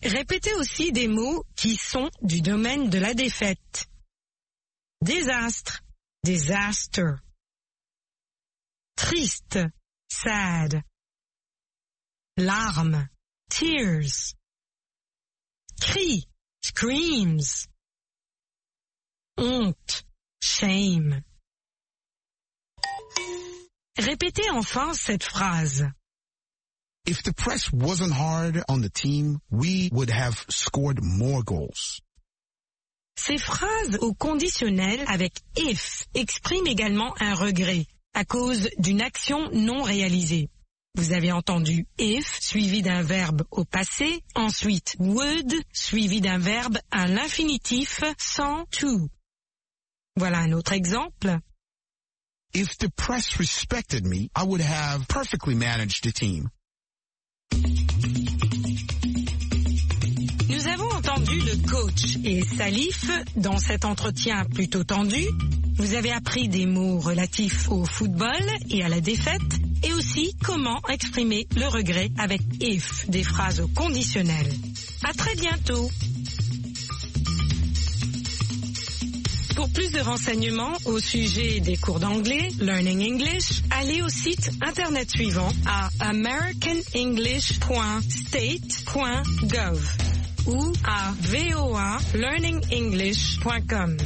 Répétez aussi des mots qui sont du domaine de la défaite. Désastre, disaster. Triste, sad. Larmes, tears. Cri, screams. Honte, shame. Répétez enfin cette phrase. If the press wasn't hard on the team, we would have scored more goals. Ces phrases au conditionnel avec if expriment également un regret à cause d'une action non réalisée. Vous avez entendu if suivi d'un verbe au passé, ensuite would suivi d'un verbe à l'infinitif sans to. Voilà un autre exemple. If the press respected me, I would have perfectly managed the team. Nous avons entendu le coach et Salif dans cet entretien plutôt tendu. Vous avez appris des mots relatifs au football et à la défaite et aussi comment exprimer le regret avec if, des phrases au conditionnel. À très bientôt. Pour plus de renseignements au sujet des cours d'anglais, Learning English, allez au site internet suivant à americanenglish.state.gov ou à voalearningenglish.com.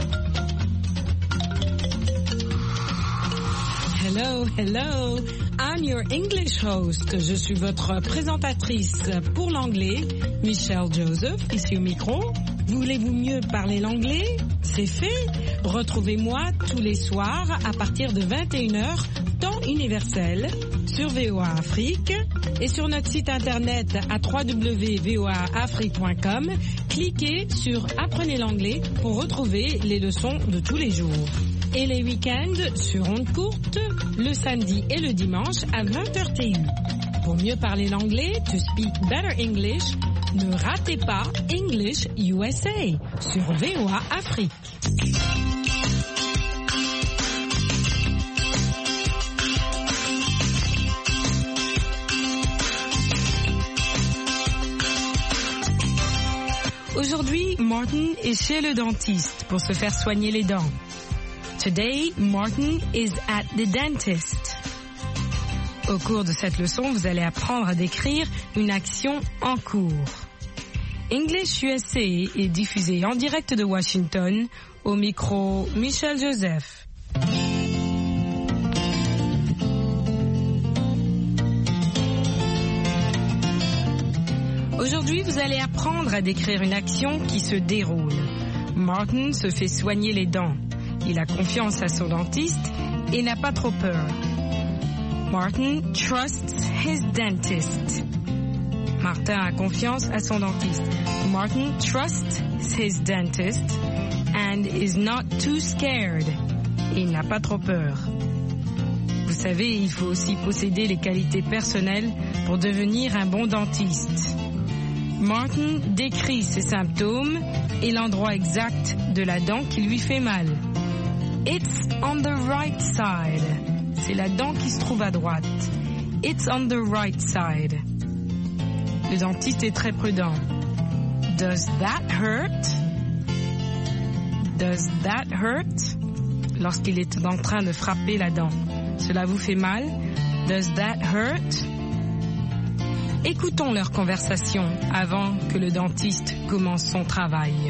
Hello, hello. I'm your English host. Je suis votre présentatrice pour l'anglais, Michelle Joseph, ici au micro. Voulez-vous mieux parler l'anglais? C'est fait. Retrouvez-moi tous les soirs à partir de 21h, temps universel, sur VOA Afrique et sur notre site internet à www.voaafrique.com. Cliquez sur Apprenez l'anglais pour retrouver les leçons de tous les jours. Et les week-ends sur ondes courtes, le samedi et le dimanche à 20h TU. Pour mieux parler l'anglais, to speak better English, ne ratez pas English USA sur VOA Afrique. Aujourd'hui, Martin est chez le dentiste pour se faire soigner les dents. Today, Martin is at the dentist. Au cours de cette leçon, vous allez apprendre à décrire une action en cours. English USA est diffusé en direct de Washington, au micro Michelle Joseph. Aujourd'hui, vous allez apprendre à décrire une action qui se déroule. Martin se fait soigner les dents. Il a confiance à son dentiste et n'a pas trop peur. Martin trusts his dentist. Martin a confiance à son dentiste. Martin trusts his dentist and is not too scared. Il n'a pas trop peur. Vous savez, il faut aussi posséder les qualités personnelles pour devenir un bon dentiste. Martin décrit ses symptômes et l'endroit exact de la dent qui lui fait mal. It's on the right side. C'est la dent qui se trouve à droite. It's on the right side. Le dentiste est très prudent. Does that hurt? Does that hurt? Lorsqu'il est en train de frapper la dent. Cela vous fait mal? Does that hurt? Écoutons leur conversation avant que le dentiste commence son travail.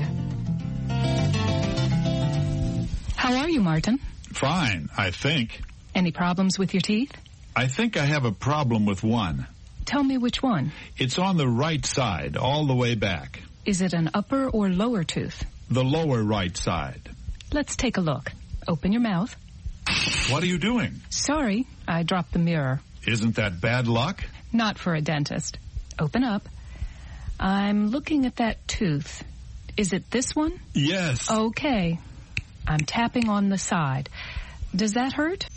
How are you, Martin? Fine, I think. Any problems with your teeth? I think I have a problem with one. Tell me which one. It's on the right side, all the way back. Is it an upper or lower tooth? The lower right side. Let's take a look. Open your mouth. What are you doing? Sorry, I dropped the mirror. Isn't that bad luck? Not for a dentist. Open up. I'm looking at that tooth. Is it this one? Yes. Okay. I'm tapping on the side. Does that hurt?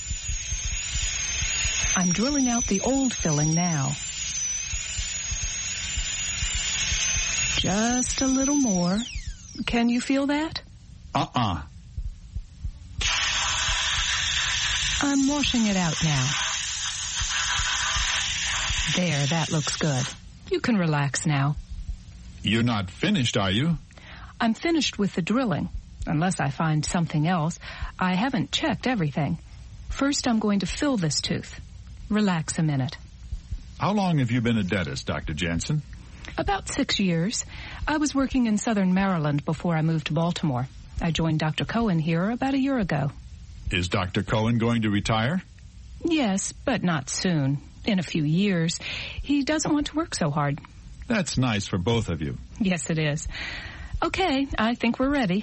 I'm drilling out the old filling now. Just a little more. Can you feel that? Uh-uh. I'm washing it out now. There, that looks good. You can relax now. You're not finished, are you? I'm finished with the drilling, unless I find something else. I haven't checked everything. First, I'm going to fill this tooth. Relax a minute. How long have you been a dentist, Dr. Jansen? About 6 years. I was working in southern Maryland before I moved to Baltimore. I joined Dr. Cohen here about a year ago. Is Dr. Cohen going to retire? Yes, but not soon. In a few years. He doesn't want to work so hard. That's nice for both of you. Yes, it is. Okay, I think we're ready.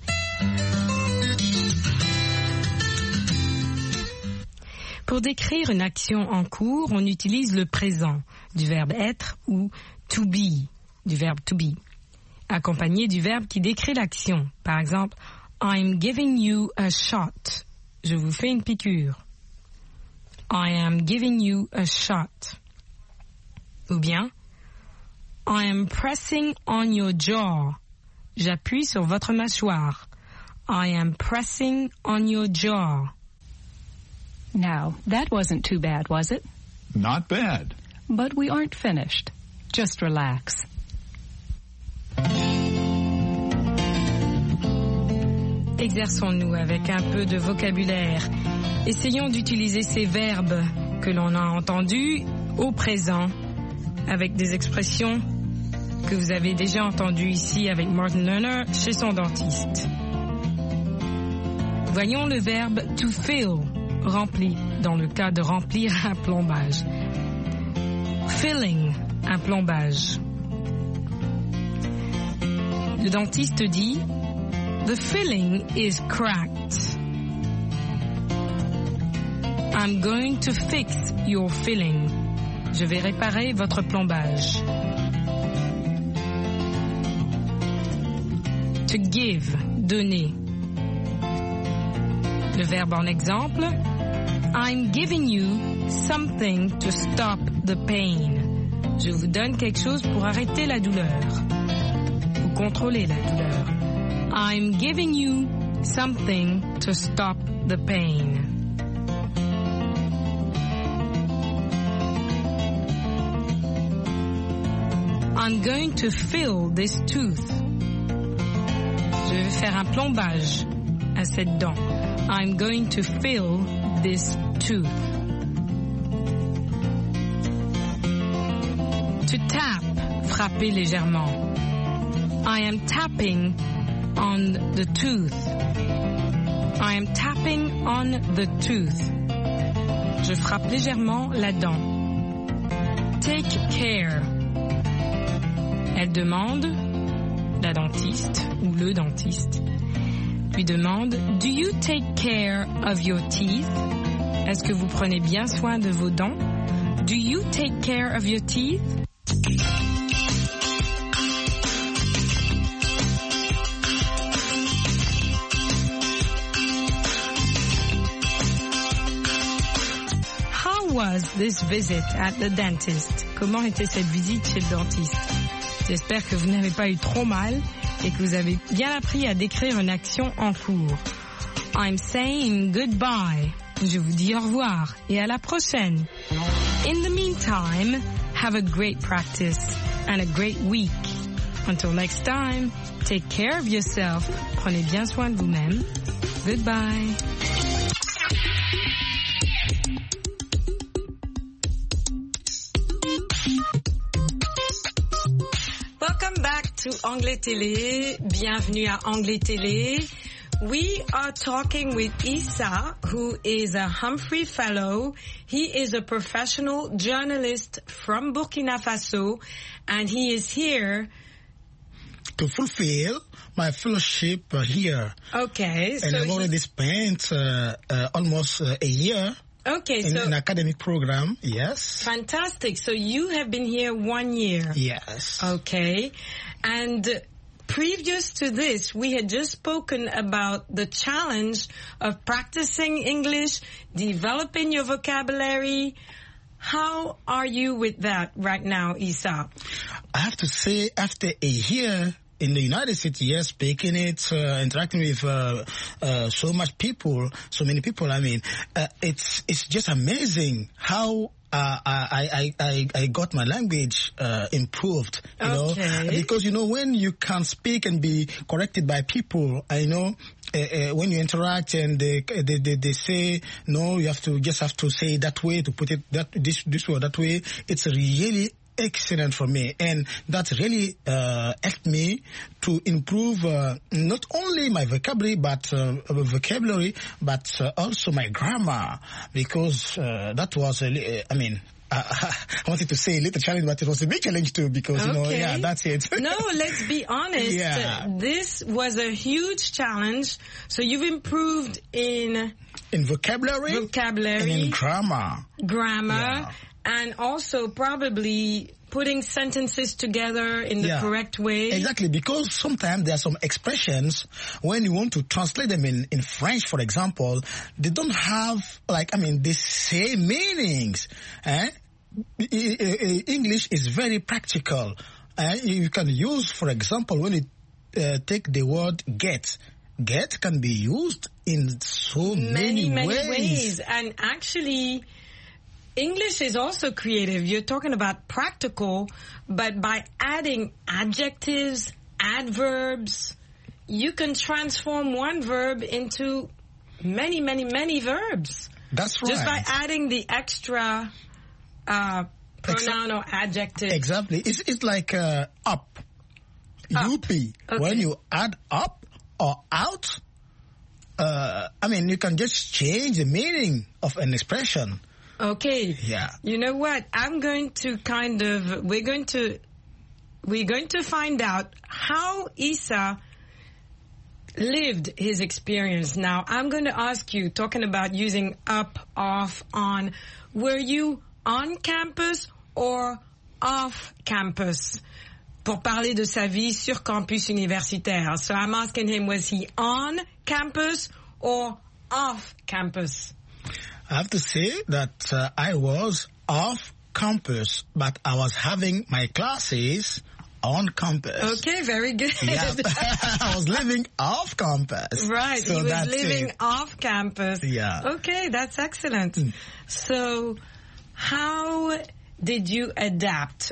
Pour décrire une action en cours, on utilise le présent du verbe être ou to be du verbe to be, accompagné du verbe qui décrit l'action. Par exemple, I'm giving you a shot. Je vous fais une piqûre. I am giving you a shot. Ou bien, I am pressing on your jaw. J'appuie sur votre mâchoire. I am pressing on your jaw. Now, that wasn't too bad, was it? Not bad. But we aren't finished. Just relax. Exerçons-nous avec un peu de vocabulaire. Essayons d'utiliser ces verbes que l'on a entendus au présent avec des expressions que vous avez déjà entendues ici avec Martin Lerner chez son dentiste. Voyons le verbe to fill, rempli, dans le cas de remplir un plombage. Filling, un plombage. Le dentiste dit The filling is cracked. I'm going to fix your filling. Je vais réparer votre plombage. To give, donner. Le verbe en exemple, I'm giving you something to stop the pain. Je vous donne quelque chose pour arrêter la douleur. Pour contrôler la douleur. I'm giving you something to stop the pain. I'm going to fill this tooth. Je vais faire un plombage à cette dent. I'm going to fill this tooth. To tap, frapper légèrement. I am tapping on the tooth. I am tapping on the tooth. Je frappe légèrement la dent. Take care. Elle demande, la dentiste ou le dentiste, lui demande, Do you take care of your teeth? Est-ce que vous prenez bien soin de vos dents? Do you take care of your teeth? How was this visit at the dentist? Comment était cette visite chez le dentiste? J'espère que vous n'avez pas eu trop mal et que vous avez bien appris à décrire une action en cours. I'm saying goodbye. Je vous dis au revoir et à la prochaine. In the meantime, have a great practice and a great week. Until next time, take care of yourself. Prenez bien soin de vous-même. Goodbye. Welcome back to Anglais Télé. Bienvenue à Anglais Télé. We are talking with Issa, who is a Humphrey Fellow. He is a professional journalist from Burkina Faso, and he is here to fulfill my fellowship here. Okay. And I've already spent almost a year. Okay, in an academic program, yes. Fantastic. So you have been here 1 year. Yes. Okay. And previous to this, we had just spoken about the challenge of practicing English, developing your vocabulary. How are you with that right now, Issa? I have to say, after a year in the United States, yes, speaking it, interacting with so many people, I mean, it's just amazing how I got my language improved, you know, because, you know, when you can speak and be corrected by people, I know when you interact and they say, no, you have to say it that way, to put it this way or that way, it's really excellent for me, and that really helped me to improve not only my vocabulary but also my grammar, because that was I wanted to say a little challenge, but it was a big challenge too, because, you know, yeah, that's it. No, let's be honest. Yeah. This was a huge challenge. So you've improved in vocabulary and in grammar. Yeah. And also probably putting sentences together in the correct way. Exactly, because sometimes there are some expressions, when you want to translate them in French, for example, they don't have, the same meanings. English is very practical. You can use, for example, when you take the word get. Get can be used in so many ways. And actually, English is also creative. You're talking about practical, but by adding adjectives, adverbs, you can transform one verb into many, many, many verbs. That's right. Just by adding the extra pronoun or adjective. Exactly. It's like up. UP. Okay. When you add up or out, you can just change the meaning of an expression. Okay. Yeah. You know what? We're going to find out how Issa lived his experience. Now, I'm going to ask you, talking about using up, off, on, were you on campus or off campus? Pour parler de sa vie sur campus universitaire. So I'm asking him, was he on campus or off campus? I have to say that I was off campus, but I was having my classes on campus. Okay, very good. Yeah. I was living off campus. Right, so he was living off campus. Yeah. Okay, that's excellent. So, how did you adapt?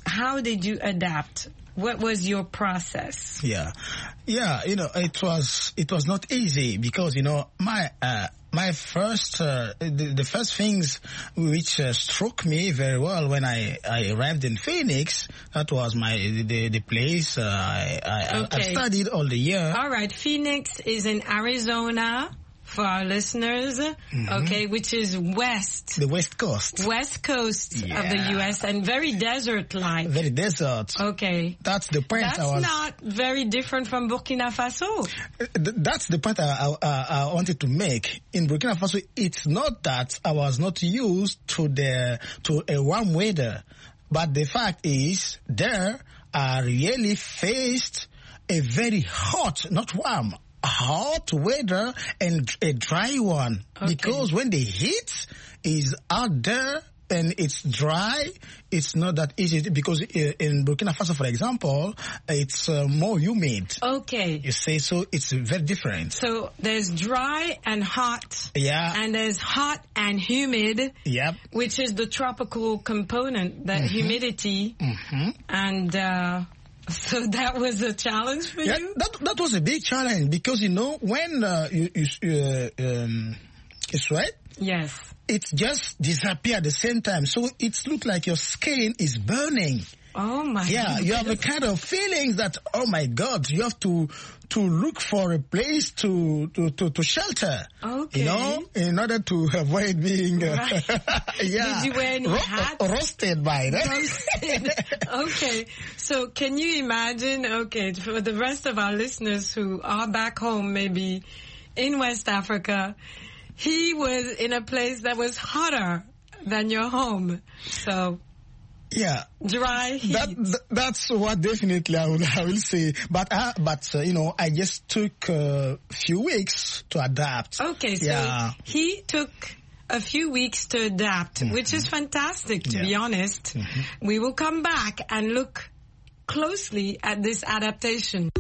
What was your process? Yeah, you know, it was not easy, because, you know, my first, the first things which struck me very well when I arrived in Phoenix, that was the place I studied all the year. All right, Phoenix is in Arizona, for our listeners, okay, which is the West Coast. West Coast of the U.S. and very desert-like. Very desert. Okay. That's the point. That's not very different from Burkina Faso. That's the point I wanted to make. In Burkina Faso, it's not that I was not used to a warm weather, but the fact is, there I really faced a very hot, not warm, hot weather and a dry one. Okay. Because when the heat is out there and it's dry, it's not that easy, because in Burkina Faso, for example, it's more humid. Okay. You say, so it's very different. So there's dry and hot. Yeah. And there's hot and humid. Yep. Which is the tropical component, that humidity. And so that was a challenge for you? That was a big challenge, because, you know, when you sweat, yes, it just disappears at the same time. So it looks like your skin is burning. Oh my God. Yeah, you have a kind of feeling that, oh my God, you have to look for a place to shelter. Okay. You know, in order to avoid being right. Did you wear any hats? Roasted by that. Roasted. Okay. So can you imagine, for the rest of our listeners who are back home, maybe in West Africa, he was in a place that was hotter than your home. So yeah, dry heat. That's what definitely I will say. But you know, I just took a few weeks to adapt. Okay, so he took a few weeks to adapt, which is fantastic, to be honest. We will come back and look closely at this adaptation.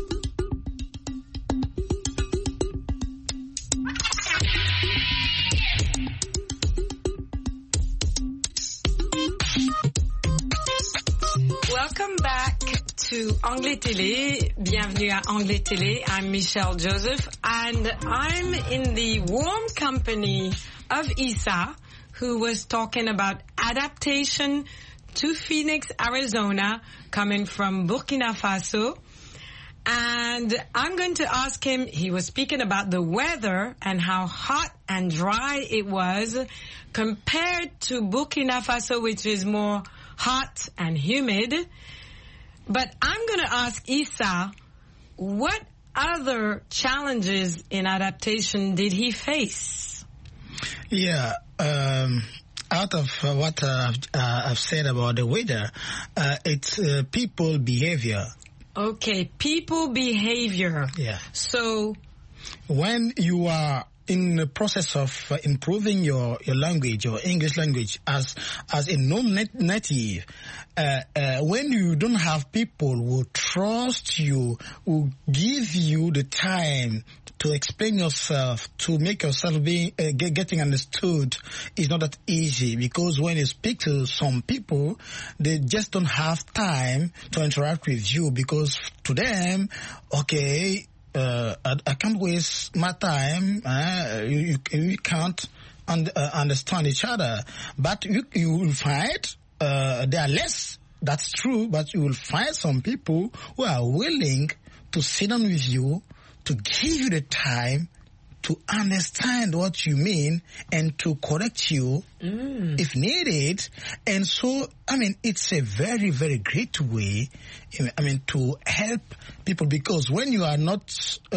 Welcome back to Anglais Télé. Bienvenue à Anglais Télé. I'm Michelle Joseph, and I'm in the warm company of Issa, who was talking about adaptation to Phoenix, Arizona, coming from Burkina Faso. And I'm going to ask him, he was speaking about the weather and how hot and dry it was compared to Burkina Faso, which is more hot and humid. But I'm going to ask Issa, what other challenges in adaptation did he face? Yeah, out of what I've said about the weather, it's people behavior. Okay, people behavior. Yeah. So when you are in the process of improving your language, your English language, as a non-native, when you don't have people who trust you, who give you the time to explain yourself, to make yourself getting understood, is not that easy, because when you speak to some people, they just don't have time to interact with you, because to them, okay, I can't waste my time. You can't understand each other. But you will find there are less. That's true. But you will find some people who are willing to sit down with you, to give you the time to understand what you mean and to correct you if needed. And so, I mean, it's a very, very great way, I mean, to help people, because when you are not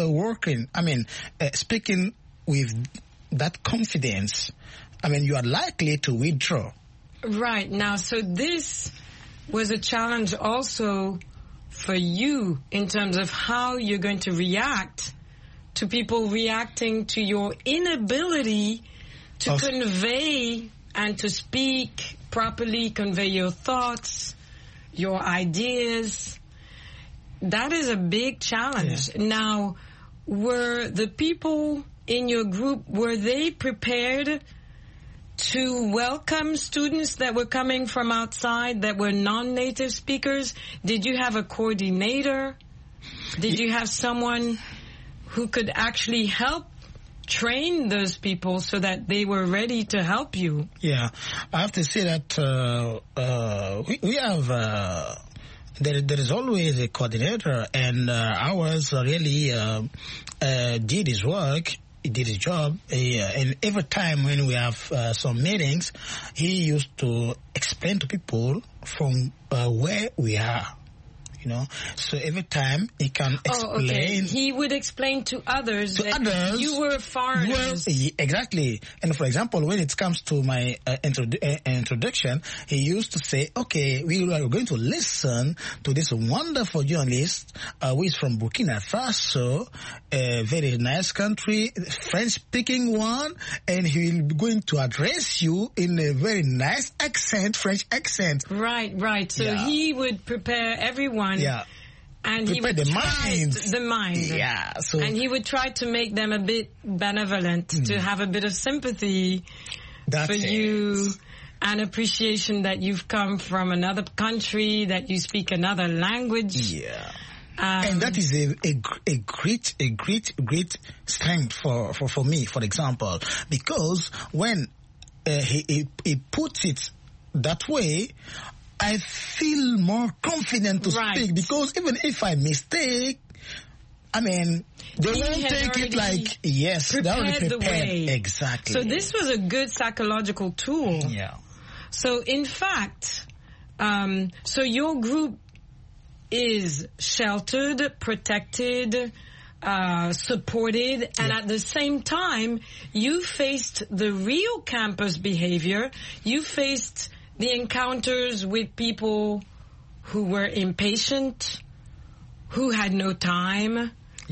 speaking with that confidence, I mean, you are likely to withdraw. Right. Now, so this was a challenge also for you in terms of how you're going to react to people reacting to your inability to convey and to speak properly, convey your thoughts, your ideas. That is a big challenge. Yeah. Now, were the people in your group, were they prepared to welcome students that were coming from outside that were non-native speakers? Did you have a coordinator? Did you have someone who could actually help train those people so that they were ready to help you? Yeah, I have to say that we have, there is always a coordinator, and ours really did his work. He did his job, and every time when we have some meetings, he used to explain to people from where we are. You know, so every time he can explain. Oh, okay. He would explain to others that you were foreigners. Well, exactly. And for example, when it comes to my introduction, he used to say, okay, we are going to listen to this wonderful journalist who is from Burkina Faso, a very nice country, French-speaking one, and he will be going to address you in a very nice accent, French accent. Right, right. So he would prepare everyone. Yeah. And prepare he would the mind. Yeah. So, and he would try to make them a bit benevolent, to have a bit of sympathy for you, and appreciation that you've come from another country, that you speak another language. Yeah. And that is a great strength for me, for example, because when he puts it that way, I feel more confident to speak, because even if I mistake, I mean, they won't take it like, yes, they're already prepared. Exactly. So this was a good psychological tool. Yeah. So in fact, so your group is sheltered, protected, supported, and at the same time, you faced the real campus behavior. You faced the encounters with people who were impatient, who had no time,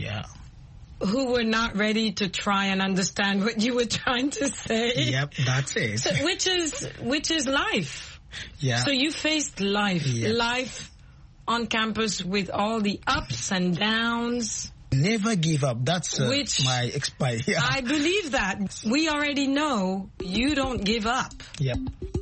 who were not ready to try and understand what you were trying to say. Yep, that's it. So, which is life. Yeah. So you faced life, life on campus with all the ups and downs. Never give up. That's my experience. I believe that. We already know you don't give up. Yep.